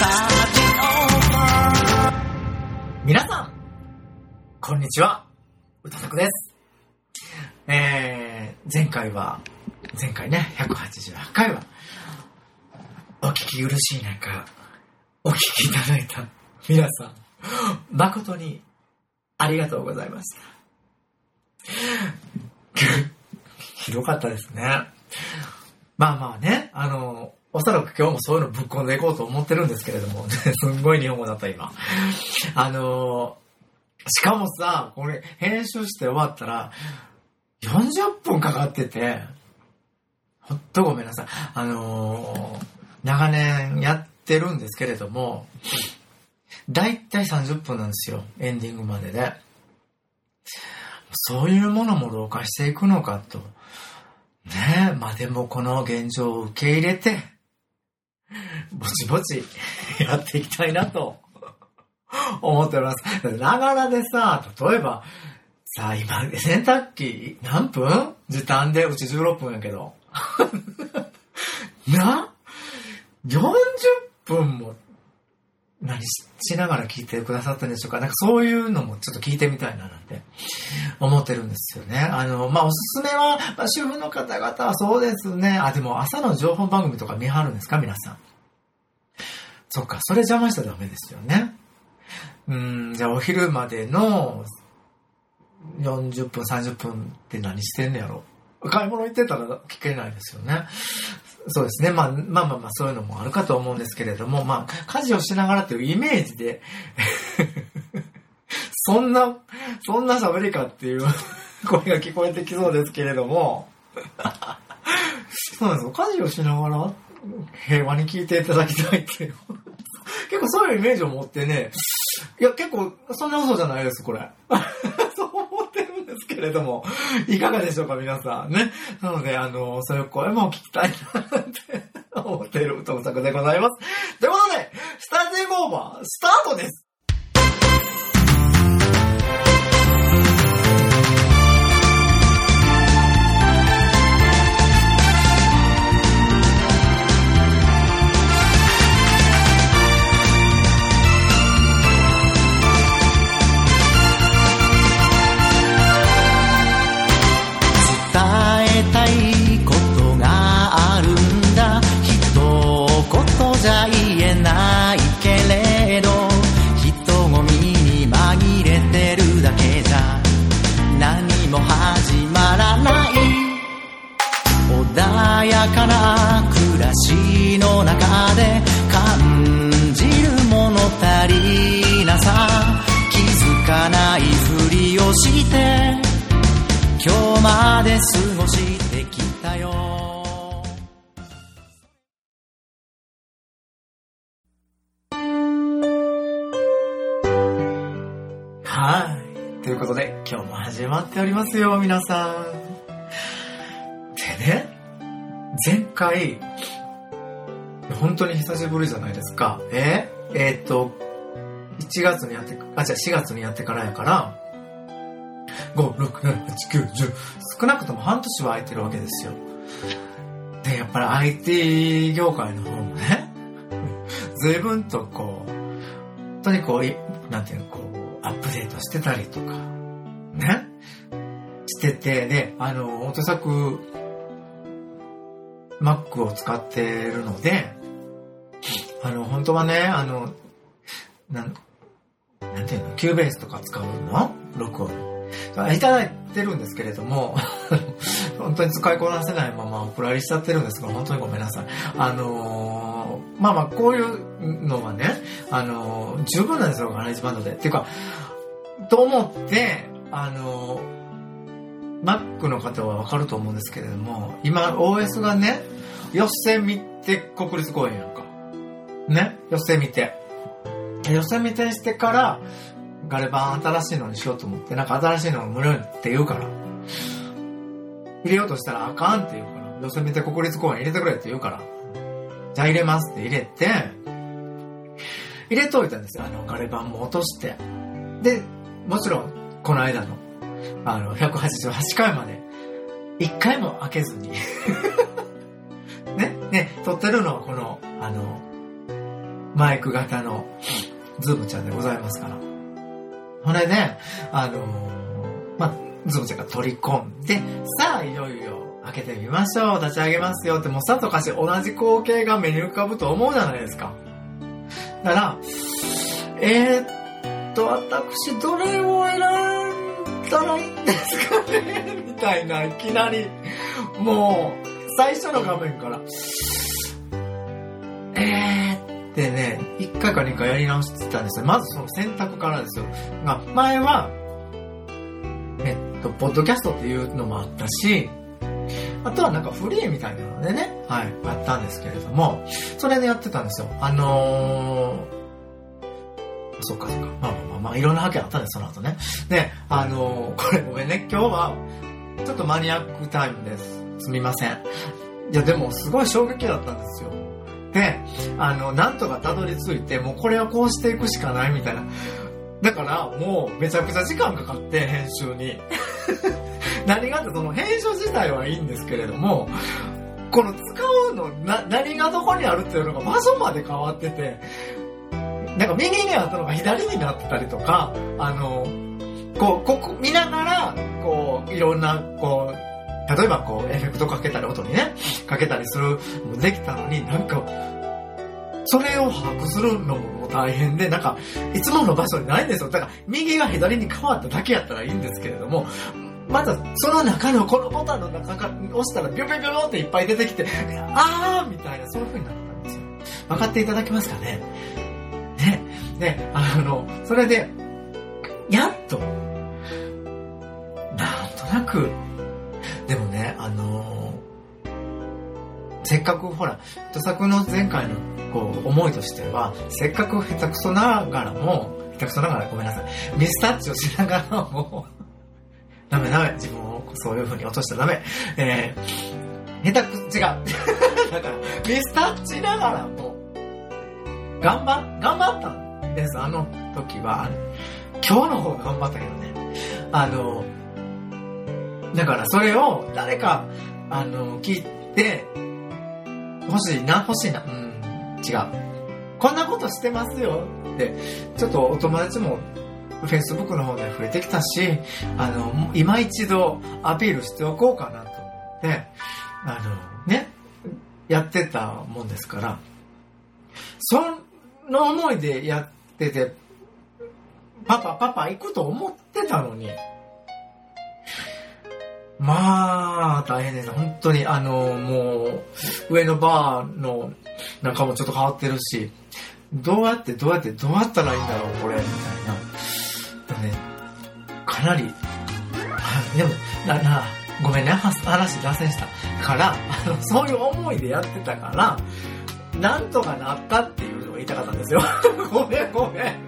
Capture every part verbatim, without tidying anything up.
皆さんこんにちは、うたたくです。えー、前回は前回ねひゃくはちじゅうはちかいはお聞き苦しい中お聞きいただいた皆さん誠にありがとうございましたひどかったですね。まあまあね、あのおそらく今日もそういうのぶっ込んでいこうと思ってるんですけれどもすんごい日本語だった今。あのしかもさ、これ編集して終わったらよんじゅっぷんかかってて、ほんとごめんなさい。あのー、長年やってるんですけれども、だいたいさんじゅっぷんなんですよ、エンディングまでで。そういうものも老化していくのかと。ねえ、まあでもこの現状を受け入れて、ぼちぼちやっていきたいなと思っております。ながらでさ、例えば、さあ今、洗濯機何分？時短でうちじゅうろっぷんやけど。な ?よんじゅっぷんも何 し, しながら聞いてくださったんでしょうか。なんかそういうのもちょっと聞いてみたいななんて思ってるんですよね。あの、まあ、おすすめは、まあ、主婦の方々はそうですね。あ、でも朝の情報番組とか見はるんですか皆さん。そっか、それ邪魔しちゃダメですよね。うーん、じゃあお昼までのよんじゅっぷん、さんじゅっぷんって何してんのやろ。買い物行ってたら聞けないですよね。そうですね。まあまあまあまあそういうのもあるかと思うんですけれども、まあ家事をしながらというイメージでそんなそんな喋りかっていう声が聞こえてきそうですけれどもそうなんですよ。家事をしながら平和に聞いていただきたいっていう結構そういうイメージを持ってね、いや結構そんな嘘じゃないですこれそう思ってるんですけれども、いかがでしょうか皆さんね。なのであのそういう声も聞きたいなって思っているともさくでございます。ということでスタジオオーバースタートです。 じゃ言えないけれど、人混みに紛れてるだけじゃ何も始まらない。穏やかな暮らしの中で感じる物足りなさ、気づかないふりをして今日まで過ごしてきたよ。 はい。ということで、今日も始まっておりますよ、皆さん。でね、前回、本当に久しぶりじゃないですか。ええー、っと、いちがつにやって、あ、じゃあしがつにやってからやから、ご、ろく、なな、はち、きゅう、じゅう、少なくとも半年は空いてるわけですよ。で、やっぱり アイティー 業界の方もね、随分とこう、本当にこう、なんていうの、こう、アップデートしてたりとかねしてて、であのオート作 Mac を使ってるので、あの本当はね、あのなんなんていうの、キューベースとか使うの録音いただいてるんですけれども本当に使いこなせないままお蔵入りしちゃってるんですが、本当にごめんなさい。あのー、まあまあこういうのはね、あのー、十分なんですよ、ガレージバンドでっていうかと思って、あのー、Mac の方は分かると思うんですけれども、今 オーエス がね、寄せ見て国立公園やんかね、寄せ見て寄せ見てしてからガレ版新しいのにしようと思って、なんか新しいのが無料って言うから入れようとしたらあかんって言うから、寄せ見て国立公園入れてくれって言うから、じゃあ入れますって入れて入れといたんですよ、あのガレ版も落として。でもちろんこの間のあのひゃくはちじゅうはちかいまで一回も開けずにねね撮ってるのはこのあのマイク型のズームちゃんでございますから。それで、あのー、まあ、ズームちゃんが取り込んで、さあ、いよいよ開けてみましょう、立ち上げますよって、もうさとかし同じ光景が目に浮かぶと思うじゃないですか。だから、えーっと、私、どれを選んだらいいんですかねみたいな、いきなり、もう、最初の画面から、えーってね、いっかいかにかいやり直してたんですよ。まずその選択からですよ。が、前は、えっと、ポッドキャストっていうのもあったし、あとはなんかフリーみたいなのでね、はい、あったんですけれども、それでやってたんですよ。あのー、そっかそっか、まあまあまあ、まあ、いろんな発見あったんです、その後ね。で、あのー、これごめんね、今日は、ちょっとマニアックタイムです。すみません。いや、でもすごい衝撃だったんですよ。で、あの、なんとかたどり着いて、もうこれはこうしていくしかないみたいな。だから、もうめちゃくちゃ時間かかって、編集に。何がって、その編集自体はいいんですけれども、この使うの、な、何がどこにあるっていうのが場所まで変わってて、なんか右にあったのが左になってたりとか、あの、こう、ここ見ながら、こう、いろんな、こう、例えばこう、エフェクトかけたり、音にね、かけたりするもできたのに、なんか、それを把握するのも大変で、なんか、いつもの場所にないんですよ。だから、右が左に変わっただけやったらいいんですけれども、また、その中の、このボタンの中から押したら、ビョビョビョっていっぱい出てきて、あーみたいな、そういう風になったんですよ。分かっていただけますかね？ね。で、あの、それで、やっと、なんとなく、でもね、あのー、せっかくほら、著作の前回のこう思いとしては、せっかく下手くそながらも、下手くそながらごめんなさい、ミスタッチをしながらも、ダメダメ、自分をそういう風に落としたらダメ。えー、下手く、違う。だから、ミスタッチながらも、頑張、頑張ったんです、あの時は。今日の方が頑張ったけどね。あの、だからそれを誰か、あの、聞いて、欲しいな、欲しいな。うん、違う。こんなことしてますよって、ちょっとお友達も Facebook の方で増えてきたし、あの、今一度アピールしておこうかなと思って、あの、ね、やってたもんですから、その思いでやってて、パパパパ行くと思ってたのに、まあ、大変です。本当に、あの、もう、上のバーの中もちょっと変わってるし、どうやって、どうやって、どうやったらいいんだろう、これ、みたいな。ね、かなり、でも、な、な、ごめんね、話脱線したから、あの、そういう思いでやってたから、なんとかなったっていうのを言いたかったんですよ。ごめん、ごめん。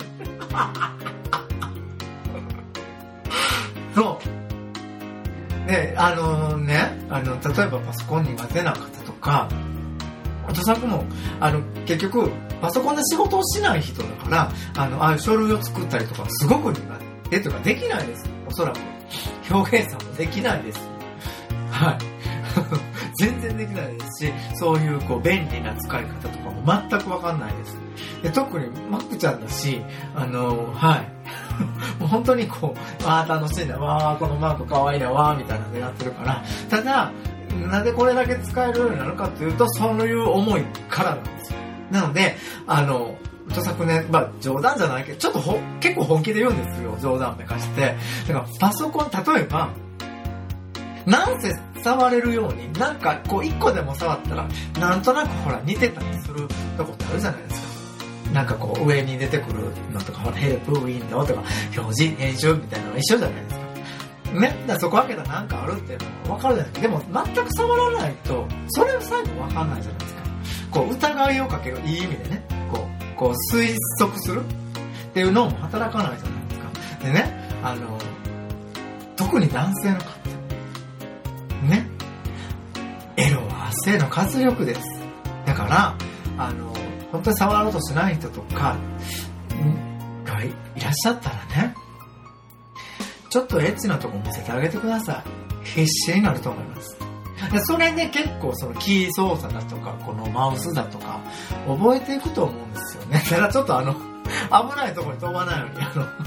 そう。で、あのね、あの、例えばパソコン苦手な方とか、著作も、あの、結局、パソコンで仕事をしない人だから、あの、ああいう書類を作ったりとか、すごく苦手とかできないです。おそらく。表現さもできないです。はい。全然できないですし、そういう、こう、便利な使い方とかも全くわかんないです。で、特に、マックちゃんだし、あの、はい。もう本当にこう、わー楽しいな、わーこのマークかわいいな、わーみたいなのでやってるから、ただ、なんでこれだけ使えるようになるかというと、そういう思いからなんですよ。なので、あの、著作ね、まあ冗談じゃないけど、ちょっとほ結構本気で言うんですよ、冗談めかして。だからパソコン、例えば、なんせ触れるように、なんかこう一個でも触ったら、なんとなくほら似てたりするとこってあるじゃないですか。なんかこう上に出てくるのとか、ほらヘルプ、ウィンドウとか、表示、編集みたいなの一緒じゃないですか。ね。だからそこ開けたらなんかあるっていうのが分かるじゃないですか。でも全く触らないと、それを最後分かんないじゃないですか。こう疑いをかける、いい意味でね、こう、こう推測するっていうのも働かないじゃないですか。でね、あの、特に男性の方、ね、エロは圧政の活力です。だから、あの、本当に触ろうとしない人とかがいらっしゃったらね、ちょっとエッチなとこ見せてあげてください。必死になると思います。でそれで結構そのキー操作だとか、このマウスだとか、覚えていくと思うんですよ。 よね。ただちょっとあの、危ないところに飛ばないように、あの、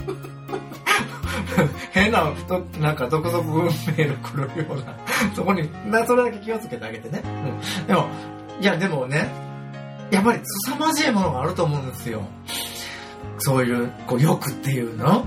変な、なんか独特メール来るような、そこに、それだけ気をつけてあげてね。うん。でも、いやでもね、やっぱり凄まじいものがあると思うんですよ。そういう、こう、欲っていうの。うん。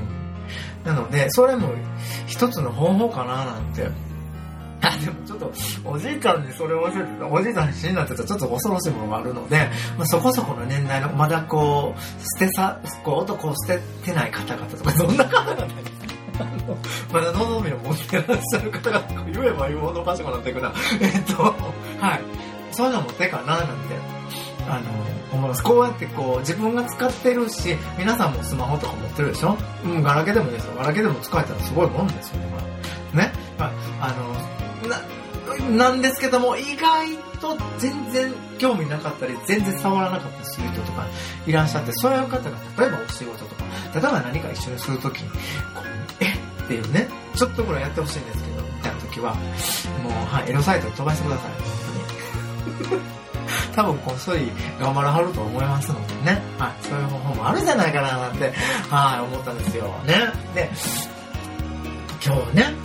なので、それも一つの方法かななんて。あ、でもちょっと、おじいちゃんにそれを教えてた、おじいちゃんに死になってたらちょっと恐ろしいものがあるので、まあ、そこそこの年代の、まだこう、捨てさ、こう、男を捨ててない方々とか、そんな方々に、まだ望みを持ってらっしゃる方々とか言えば言うほどおかしくなっていくな。えっと、はい。そういうのも手かななんて、あの、思います。こうやってこう、自分が使ってるし、皆さんもスマホとか持ってるでしょ？うん、ガラケーでもいいですよ。ガラケーでも使えたらすごいもんですよね、これ。ね。まあ、あの、な、なんですけども、意外と全然興味なかったり、全然触らなかったりする人とかいらっしゃって、そういう方が、例えばお仕事とか、例えば何か一緒にするときに、こう、えっていうね、ちょっとぐらいやってほしいんですけど、みたいなときは、もう、はい、エロサイトに飛ばしてください、本当に。多分こっそり頑張らはると思いますのでね。はい、そういう方法もあるんじゃないかななんて、はい、思ったんですよ。ね。で、今日はね、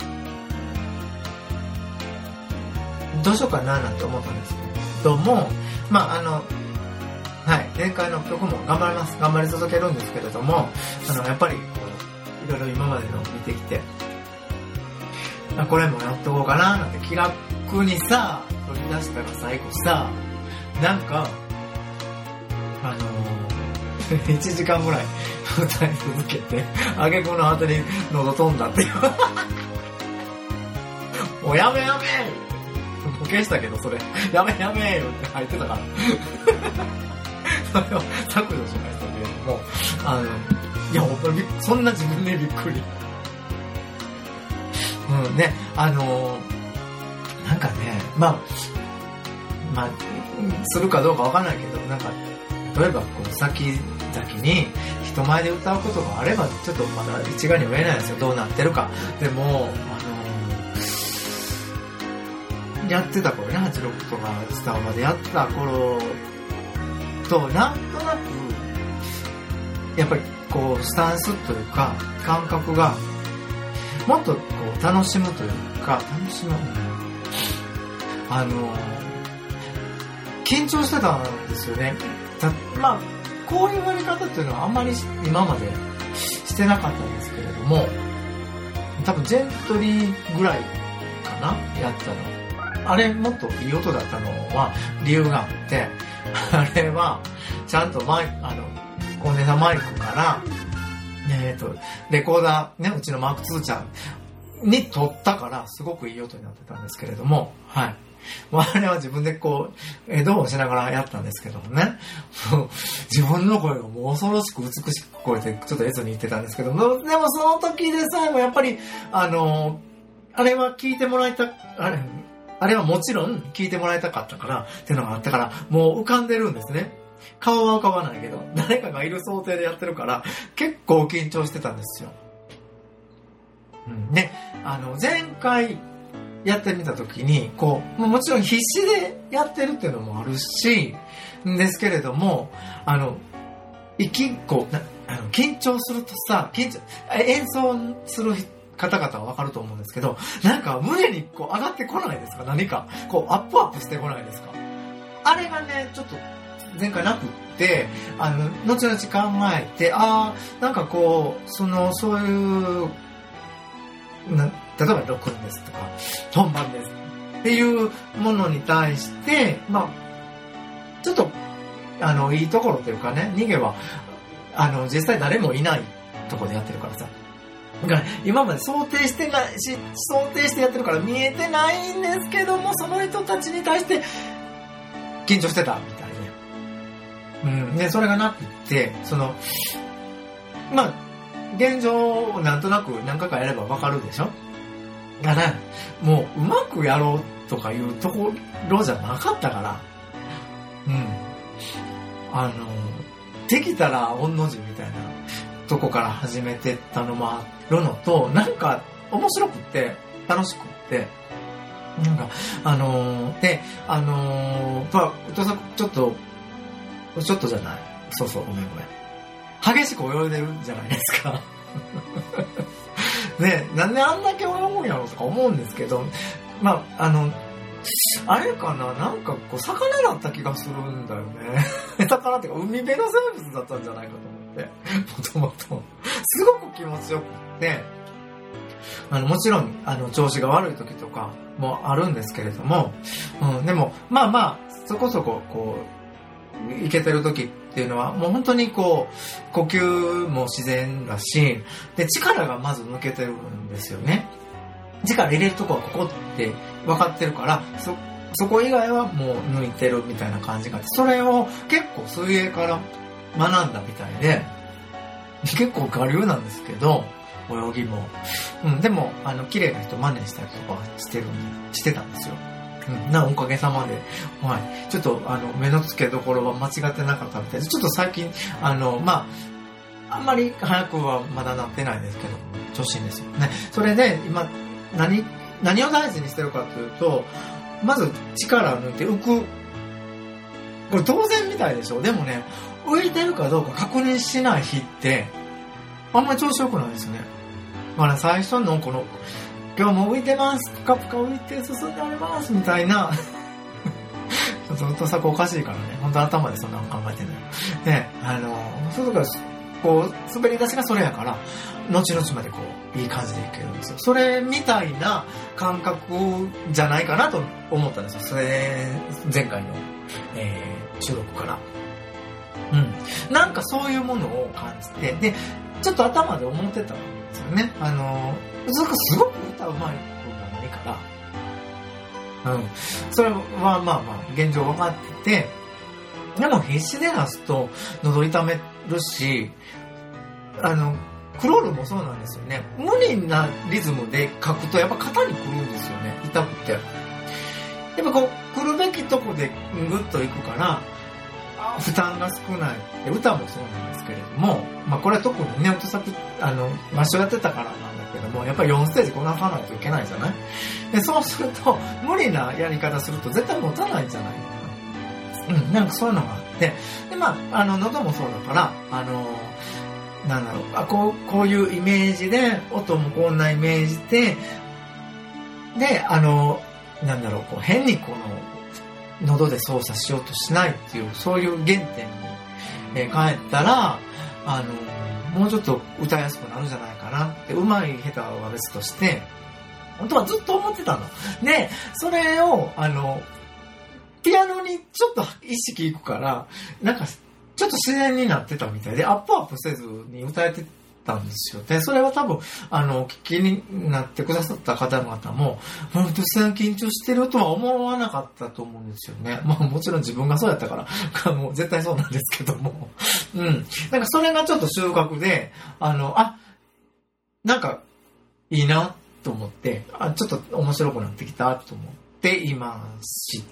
どうしようかななんて思ったんですけども、まああの、はい、前回の曲も頑張ります。頑張り続けるんですけれども、あの、やっぱり、いろいろ今までの見てきて、これもやっとこうかななんて気楽にさ、取り出したら最後さ、なんか、あのー、いちじかんぐらい歌い続けて、あげくの果てに喉飛んだっていう。もうやめやめボケしたけど、それ。やめやめよって入ってたから。それを削除しましたけれども、あの、いや、本当にそんな自分でびっくり。うん、ね、あのー、なんかね、まあ、まあ、するかどうかわかんないけど、なんか、例えば、こう、先々に人前で歌うことがあれば、ちょっとまだ一概には言えないですよ。どうなってるか。でも、あのー、やってた頃ね、はちろくとかスターまでやった頃と、なんとなく、やっぱり、こう、スタンスというか、感覚が、もっとこう、楽しむというか、楽しむ、あのー、緊張してたんですよね。たまあ、こういうやり方っていうのはあんまり今までしてなかったんですけれども、多分ジェントリーぐらいかなやったの。あれもっといい音だったのは理由があって、あれはちゃんとマイあの、コンデンサーマイクから、えっと、レコーダー、ね、うちのマークツーちゃんに撮ったからすごくいい音になってたんですけれども、はい。あれは自分でこう、ヘッドホンしながらやったんですけどもね。自分の声がもう恐ろしく美しく聞こえて、ちょっとエツに言ってたんですけども、でもその時でさえもやっぱり、あの、あれは聞いてもらいた、あれ、あれはもちろん聞いてもらいたかったから、っていうのがあったから、もう浮かんでるんですね。顔は浮かばないけど、誰かがいる想定でやってるから、結構緊張してたんですよ。うん、で、あの、前回、やってみたときに、こう、もちろん必死でやってるっていうのもあるし、ですけれども、あの、息、こう、なあの緊張するとさ、緊張、演奏する方々はわかると思うんですけど、なんか胸にこう上がってこないですか？何か、こう、アップアップしてこないですか？あれがね、ちょっと、前回なくって、あの、後々考えて、ああ、なんかこう、その、そういう、な例えば録音ですとか、本番ですっていうものに対して、まあ、ちょっと、あの、いいところというかね、逃げは、あの、実際誰もいないところでやってるからさ。だから今まで想定してないし、想定してやってるから見えてないんですけども、その人たちに対して緊張してたみたいで。うん。で、それがなくって、その、まあ、現状なんとなく何回かやればわかるでしょ？だから、もううまくやろうとかいうところじゃなかったから、うん。あの、できたら御の字みたいなとこから始めてったのもあるのと、なんか面白くって、楽しくって、なんか、あのー、で、あのー、まあ、ちょっと、ちょっとじゃない。 そうそう、ごめんごめん。激しく泳いでるじゃないですか。ね、なんであんだけ泳ぐんやろうとか思うんですけど、まあ、あの、あれかな、なんかこう、魚だった気がするんだよね。魚っていうか、海辺の生物だったんじゃないかと思って、もともと。すごく気持ちよくって、あの、もちろん、あの、調子が悪い時とかもあるんですけれども、うん、でも、まあまあ、そこそこ、こう、いけてる時っていうのは、もう本当にこう、呼吸も自然だし、で、力がまず抜けてるんですよね。力入れるとこはここって分かってるから、そ、そこ以外はもう抜いてるみたいな感じがあって、それを結構水泳から学んだみたいで、結構我流なんですけど、泳ぎも。うん、でも、あの、綺麗な人真似したりとかしてるんで、してたんですよ。うん、なおかげさまで、はい。ちょっと、あの、目の付けどころは間違ってなかったみたいで、ちょっと最近、あの、まあ、あんまり早くはまだなってないんですけど、調子いいんですよね。それで、今、何、何を大事にしてるかというと、まず力を抜いて浮く。これ当然みたいでしょ。でもね、浮いてるかどうか確認しない日って、あんまり調子良くないですよね。まあね、最初のこの、今日も浮いてます、ぷかぷか浮いて進んでおります、みたいな、ちょっとさ、おかしいからね、本当頭でそんなの考えてない。で、あの、そういうとここう、滑り出しがそれやから、後々までこう、いい感じでいけるんですよ。それみたいな感覚じゃないかなと思ったんですよ。それ、前回の、えー、収録から。うん。なんかそういうものを感じて、で、ちょっと頭で思ってたんですよね。あの、すごく歌うまいことがないから、うん。それはまあまあ、現状分かってて、でも必死で出すと喉痛めるし、あの、クロールもそうなんですよね。無理なリズムで書くとやっぱ肩にくるんですよね。痛くて。やっぱこう、来るべきとこでグッといくから、負担が少ない。歌もそうなんですけれども、まあこれは特にね、音作、あの、場所やってたからなんだけども、やっぱりよんステージこなさないといけないじゃない？で、そうすると、無理なやり方すると絶対持たないじゃないかな。うん、なんかそういうのがあって、で、まあ、あの、喉もそうだから、あの、なんだろう、あ、こう、こういうイメージで、音もこんなイメージで、で、あの、なんだろう、こう、変にこの、喉で操作しようとしないっていう、そういう原点に、えー、帰ったら、あの、もうちょっと歌いやすくなるんじゃないかなって、うまい下手は別として、本当はずっと思ってたの。で、それを、あの、ピアノにちょっと意識いくから、なんか、ちょっと自然になってたみたいで、アップアップせずに歌えてたんですよ。で、それは多分、あの、お聞きになってくださった方々も、本当に緊張してるとは思わなかったと思うんですよね。まあもちろん自分がそうやったから、もう絶対そうなんですけども。うん。なんかそれがちょっと収穫で、あの、あ、なんか、いいなと思って、あ、ちょっと面白くなってきたと思っていまして、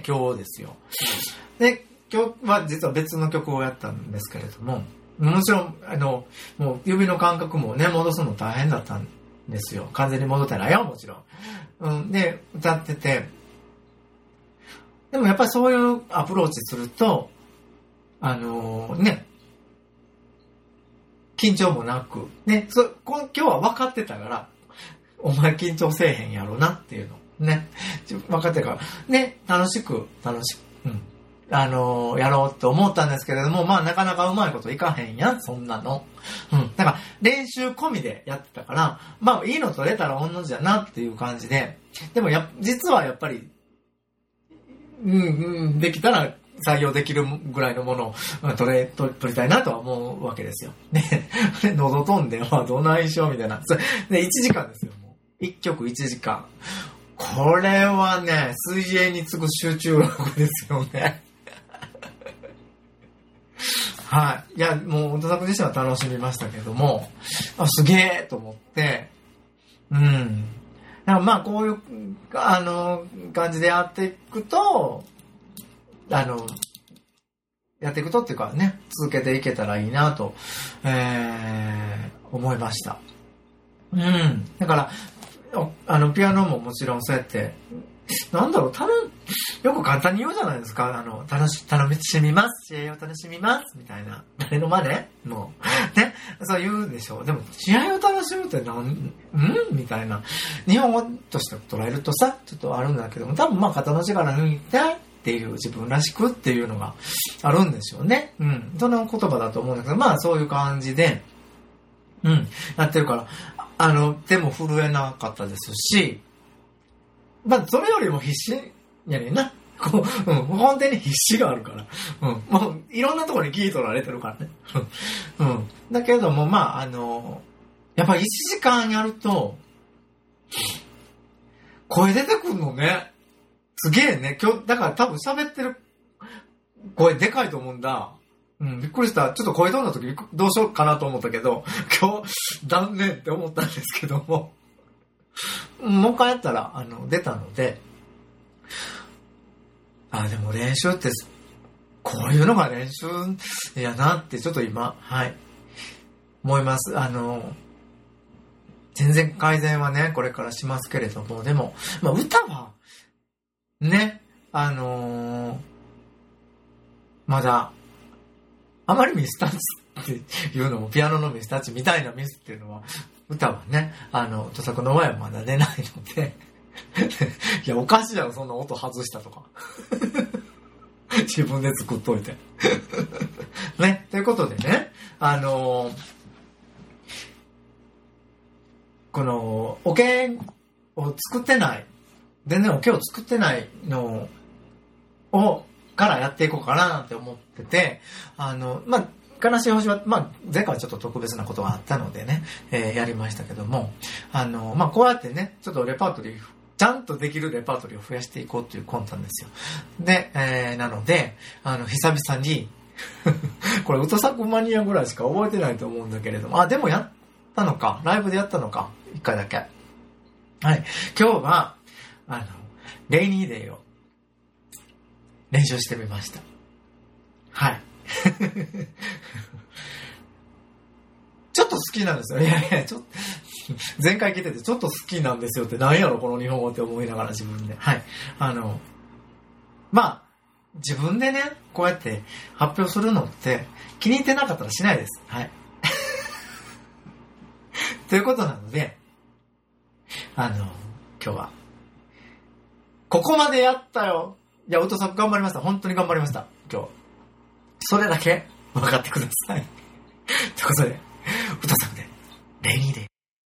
今日ですよ。で、今日は実は別の曲をやったんですけれども、もちろん、あの、もう指の感覚もね、戻すの大変だったんですよ。完全に戻ってないよ、もちろん。うん、で、歌ってて、でもやっぱりそういうアプローチすると、あのー、ね、緊張もなく、ね、そ今日は分かってたから、お前緊張せえへんやろなっていうの。ね。分かってから、ね、楽しく、楽しく、うん。あのー、やろうと思ったんですけれども、まあなかなかうまいこといかへんやん、そんなの。うん。だから練習込みでやってたから、まあいいの取れたら同じだなっていう感じで、でもや、実はやっぱり、うんうん、できたら採用できるぐらいのものを取れ、取りたいなとは思うわけですよ。ね。喉飛んで、まあどないしようみたいな。で、いちじかんですよ、もう。いっきょくいちじかん。これはね、水泳に次ぐ集中力ですよね。はい。いや、もう、音作自身は楽しみましたけども、あ、すげえと思って、うん。だからまあ、こういう、あの、感じでやっていくと、あの、やっていくとっていうかね、続けていけたらいいなと、えー、思いました。うん。だから、あの、ピアノももちろんそうやって、 なんだろう、たの、よく簡単に言うじゃないですか。あの、楽し、楽しみます。試合を楽しみます。みたいな。誰の真似もう。ね。そう言うでしょう。でも、試合を楽しむってなん、んみたいな。日本語として捉えるとさ、ちょっとあるんだけども、多分まあ、肩の力抜いてっていう自分らしくっていうのがあるんでしょうね。うん。その言葉だと思うんだけど、まあ、そういう感じで、うん。やってるから、あの、手も震えなかったですし、まあ、それよりも必死やねんな。こう、うん、本当に必死があるから。うん。もう、いろんなところに聞い取られてるからね。うん。だけども、まあ、あの、やっぱりいちじかんやると、声出てくるのね。すげえね。今日、だから多分喋ってる声でかいと思うんだ。うん、びっくりした。ちょっと声飛んだ時どうしようかなと思ったけど、今日、断念って思ったんですけども。もう一回やったら、あの、出たので、あ、でも練習って、こういうのが練習やなってちょっと今、はい、思います。あの、全然改善はね、これからしますけれども、でも、まあ歌は、ね、あのー、まだ、あまりミスタッチっていうのも、ピアノのミスタッチみたいなミスっていうのは、歌はね、あの、土作の前はまだ出ないので、いや、おかしいやろ、そんな音外したとか。自分で作っといて。ね、ということでね、あのー、この、オケを作ってない、全然オケを作ってないのを、からやっていこうかななんて思ってて、あの、まあ、悲しい星は、まあ、前回はちょっと特別なことがあったのでね、えー、やりましたけども、あの、まあ、こうやってね、ちょっとレパートリー、ちゃんとできるレパートリーを増やしていこうという魂胆ですよ。で、えー、なので、あの、久々に、これ、歌作マニアぐらいしか覚えてないと思うんだけれども、あ、でもやったのか、ライブでやったのか、一回だけ。はい。今日は、あの、レイニーデイを練習してみました。はい。ちょっと好きなんですよ。いやいや、ちょっと、前回聞いててちょっと好きなんですよって何やろこの日本語って思いながら自分で。はい。あの、まあ、自分でね、こうやって発表するのって気に入ってなかったらしないです。はい。ということなので、あの、今日は、ここまでやったよ。いや、音作頑張りました。本当に頑張りました。今日。それだけ分かってください。ということで、歌作で、レイニーデイ。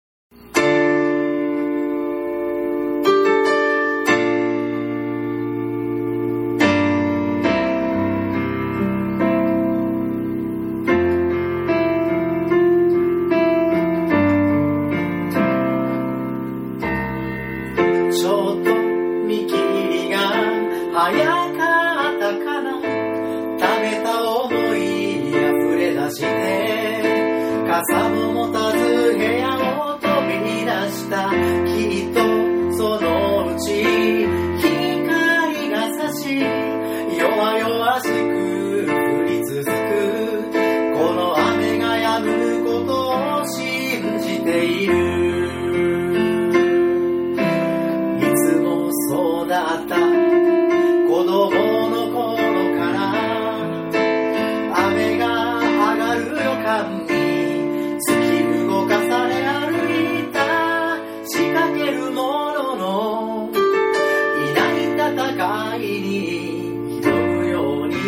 ちょっと見切りが早かったかな。溜めた思い溢れ出して傘も持たず部屋を飛び出した。きっとそのうち光が差し弱々しく降り続くこの雨が止むことを信じている。そうだった子供の頃から雨が上がる予感に突き動かされ歩いた。仕掛けるもののいない戦いに挑むように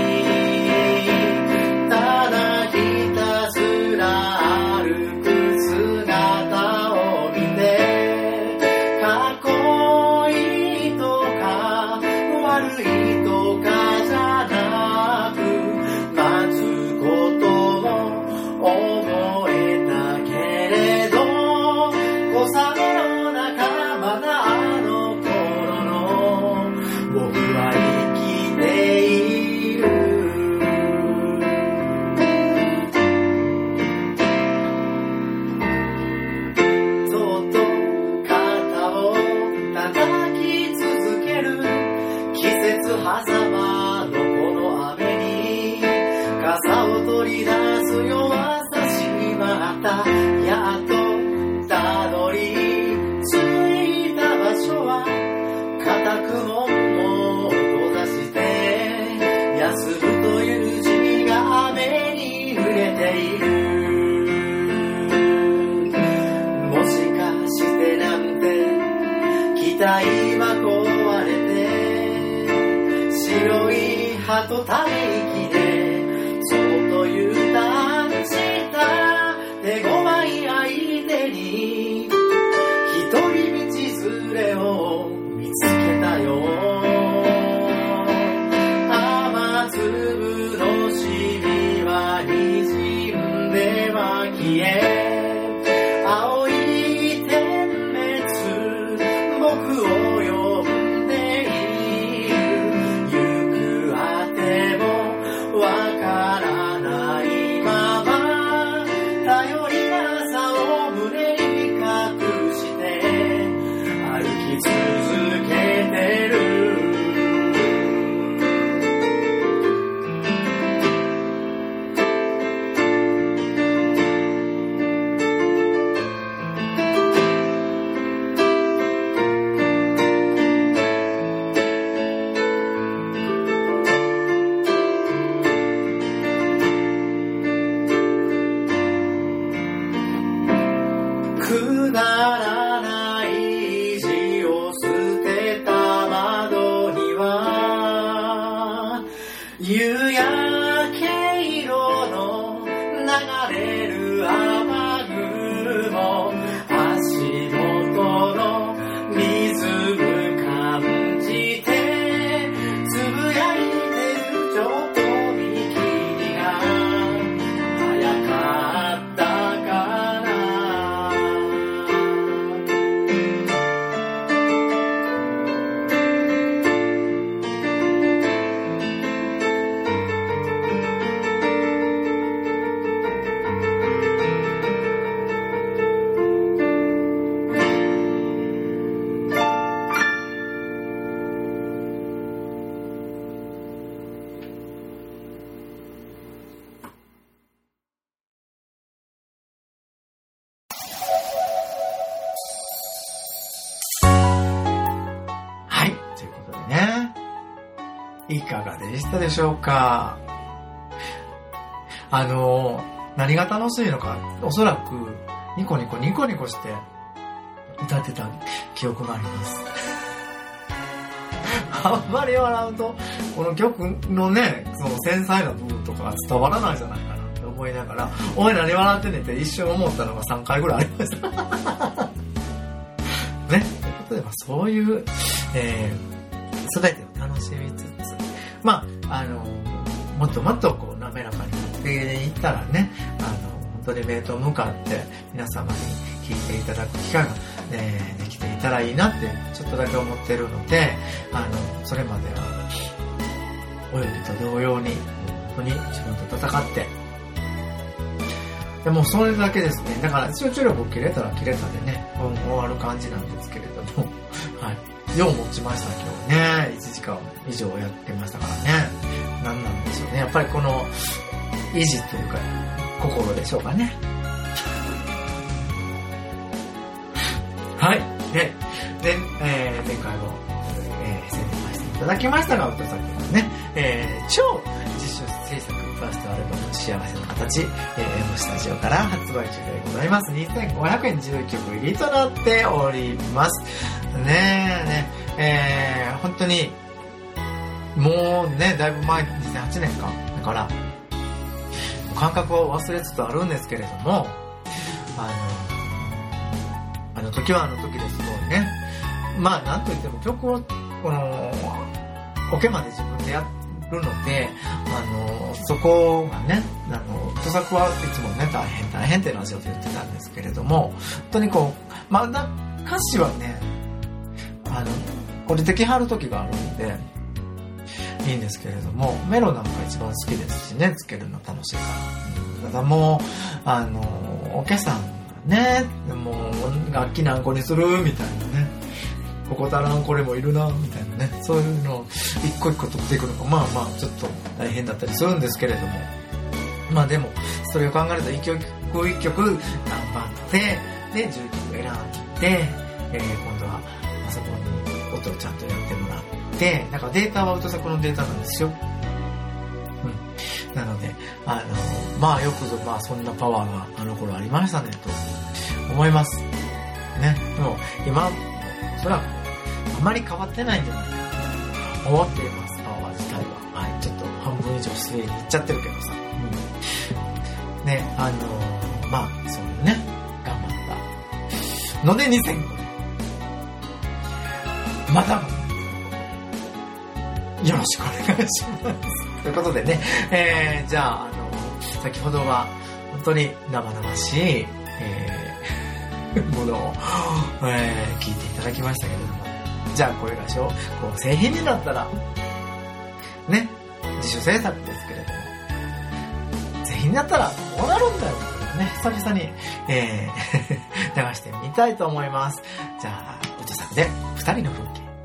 ただひたすら歩く姿を見て過去悪いとかじゃなく待つことも覚えたけれど小雨の中まだあの頃の僕は生きている。そっと肩を叩き続ける季節狭間のこの雨に傘を取り出す弱さしまった。やっとたどり着いた場所は風ている。もしかしてなんて期待は壊れて、白い鳩ため息でそっと油断した手強い相手に一人道連れを見つけたよ。雨粒のシミは滲んでは消え、青い点滅僕を呼んでいる。行くあてもわからないまま、頼りなさを胸に隠して歩き続けてる。くだらない字を捨てた窓には夕焼け色の流れる雨雲、足元のリズム感じてつぶやいてる。ちょっと見切りが早かったかな。 いかがでしたでしょうか。あの何が楽しいのか、おそらくニコニコニコニコして歌ってた記憶がありますあんまり笑うとこの曲のね、その繊細な部分とかは伝わらないじゃないかなって思いながら、お前何笑ってんねんって一瞬思ったのがさんかいぐらいありましたね。ということで、まあ、そういう、えー、全てを楽しみつつ、まあ、あのもっともっとこう滑らかになっていったらね、あの本当に面と向かって皆様に聴いていただく機会が、ね、できていたらいいなってちょっとだけ思ってるので、あのそれまではおよびと同様に本当に自分と戦って、でもそれだけですね。だから集中力切れたら切れたでね、終わる感じなんですけれども、はい、よう持ちました今日ね。いちじかん以上やってましたからね。何なんでしょうね。やっぱりこの維持というか心でしょうかね。はい。で、でえー、前回も、えー、宣伝させていただきましたが、音先のね、えー、超実習制作ファーストアルバム幸せの形、えー、M スタジオから発売中でございます。にせんごひゃくえんじゅうきょく入りとなっております。ねえね、えー、本当にもうね、だいぶ前、にせんはちねんか。だから、感覚を忘れつつあるんですけれども、あの、あの時はあの時ですごいね。まあ、なんといっても曲を、この、オケまで自分でやるので、あの、そこがね、あの、著作はいつもね、大変大変ってラジオで言ってたんですけれども、本当にこう、まだ歌詞はね、あの、降りてきはる時があるんで、いいんですけれども、メロなんか一番好きですしね、つけるの楽しいから。ただもう、あの、おけさんがね、もう楽器何個にするみたいなね、ここ足らんこれもいるな、みたいなね、そういうのを一個一個取っていくのが、まあまあちょっと大変だったりするんですけれども、まあでも、それを考えると一曲一曲頑張って、で、じゅうきょく選んで、えー、今度はパソコンに音をちゃんとやってもらって、で、なんかデータは音作のデータなんですよ。うん。 なので、あの、まあよくぞ、まあそんなパワーがあの頃ありましたね、と思います。ね。でも、今、おそらく、あまり変わってないんじゃないかと思っています、パワー自体は。はい。ちょっと半分以上水に行っちゃってるけどさ。うん。ね、あの、まあ、そういうね、頑張ったのでにせんごねん。また、よろしくお願いします。ということでね、えー、じゃあ、あの、先ほどは、本当に生々しい、えー、ものを、えー、聞いていただきましたけれども、じゃあこれがこう製品になったら、ね、自主制作ですけれども、製品になったらこうなるんだよ、ね、久々に、えー、流してみたいと思います。じゃあ、音作で二人の風景。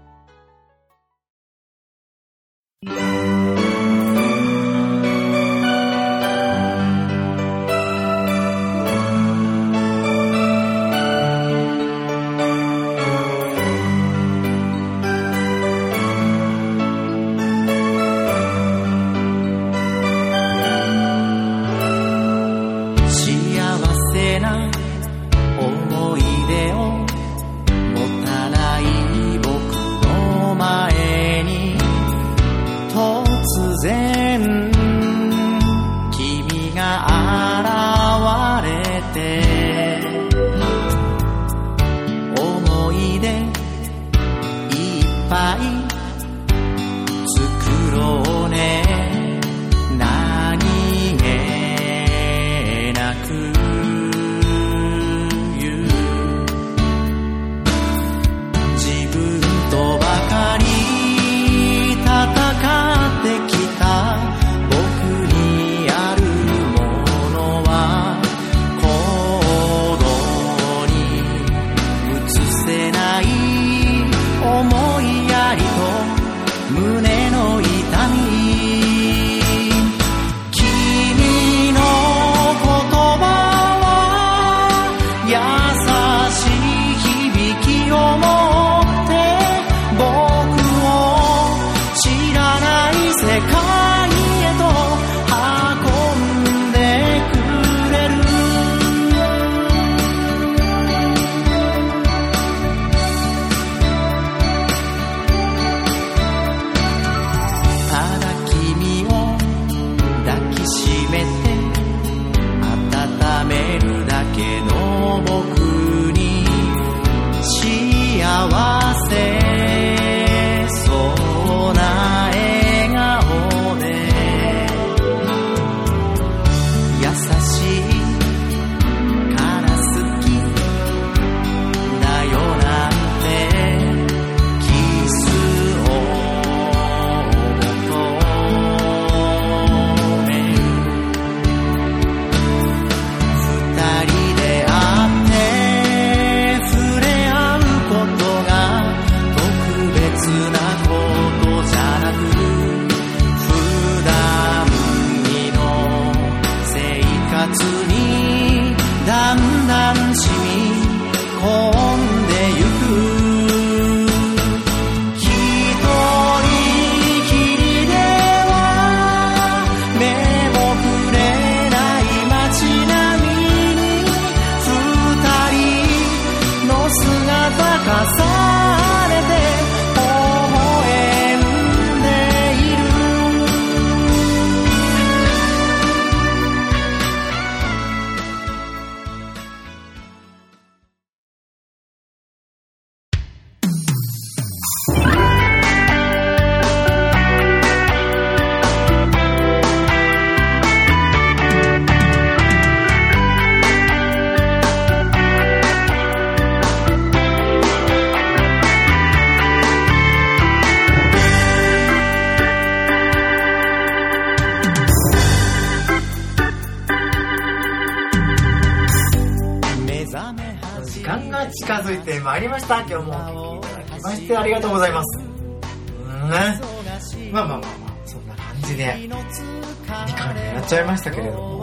近づいてまいりました。今日もお聞きいただきましてありがとうございます。うんね。まあまあまあまあ、そんな感じでにかんになっちゃいましたけれども。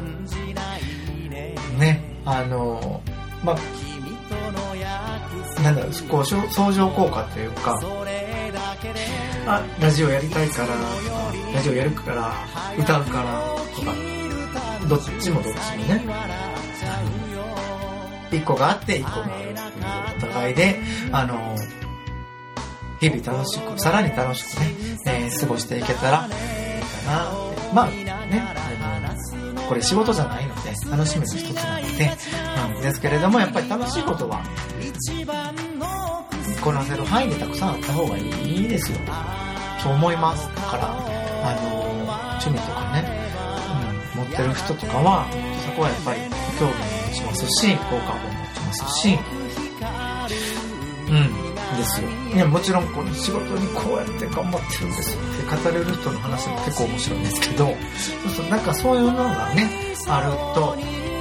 ね、あの、まあ、なんだろう、こう、相乗効果というか、 あ、ラジオやりたいからとか、ラジオやるから歌うからとか、どっちもどっちもね、一個があって一個があるっていうお互いで、あの日々楽しく、さらに楽しくね、えー、過ごしていけたらいいかなって。まあね、あのこれ仕事じゃないので楽しみの一つなのでなんですけれども、やっぱり楽しいことはこなせる範囲でたくさんあった方がいいですよ、そう思います。だからあの趣味とかね、うん、持ってる人とかはそこはやっぱり興味を持ちますし、好感も持ちますし、うんですよ。いや、もちろんこの仕事にこうやって頑張ってるんですって語れる人の話も結構面白いんですけど、そうそう、なんかそういうのがねあると、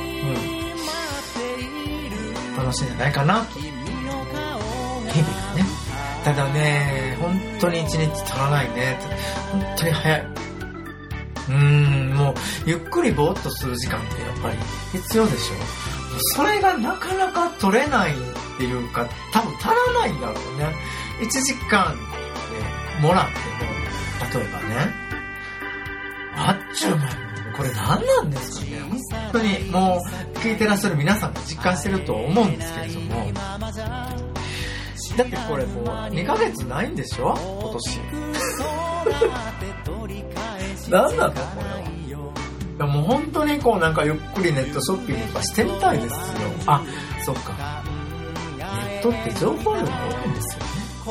うん、楽しいんじゃないかなと。日々ね。ただね、本当に一日足らないね。本当に早い。うーん、もうゆっくりぼーっとする時間ってやっぱり必要でしょ。それがなかなか取れないっていうか、多分足らないんだろうね。いちじかんでもらっても、例えばね、あっちゅう間にこれ何なんですかね。本当にもう聞いてらっしゃる皆さんも実感してると思うんですけれども、だってこれもうにかげつないんでしょ今年。何なのこれは。でも本当にこうなんかゆっくりネットショッピングとかしてみたいですよ。あ、そっか。ネットって情報量が多いんですよ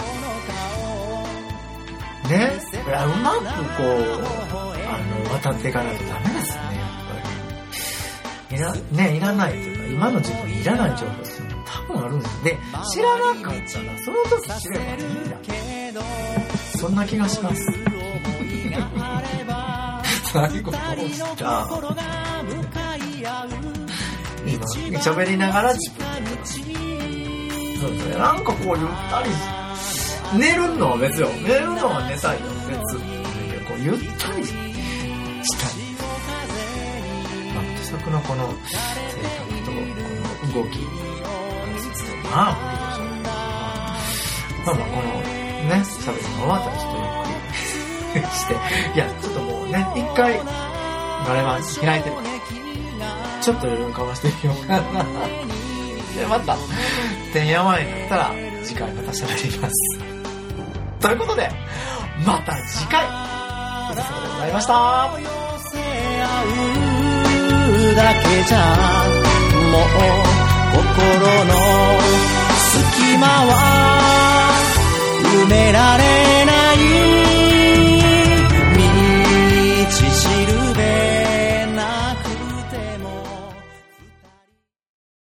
ね。ね、これはうまくこうあの渡っていかないとダメですね。やっぱりいらねいらないというか、今の自分にいらない情報するの多分あるんですで、知らなかったらその時知ればいいんだ。そんな気がします。最後どうした今喋りながら自分でそうですね、なんかこうゆったり寝るのは別よ、寝るのは寝たいよ別、こうゆったりしたい。まあ私のこの性格とこの動きまあ無理でしょう。まあまあこのね喋りが終わったらちょっとゆっくりして、いやちょっともうね一回ガレマン開いてちょっといろいろかましてみようかな。でまたてんやわんになったら次回また喋ります。ということでまた次回お疲れ様でございました。 だけじゃもう心の隙間は埋められ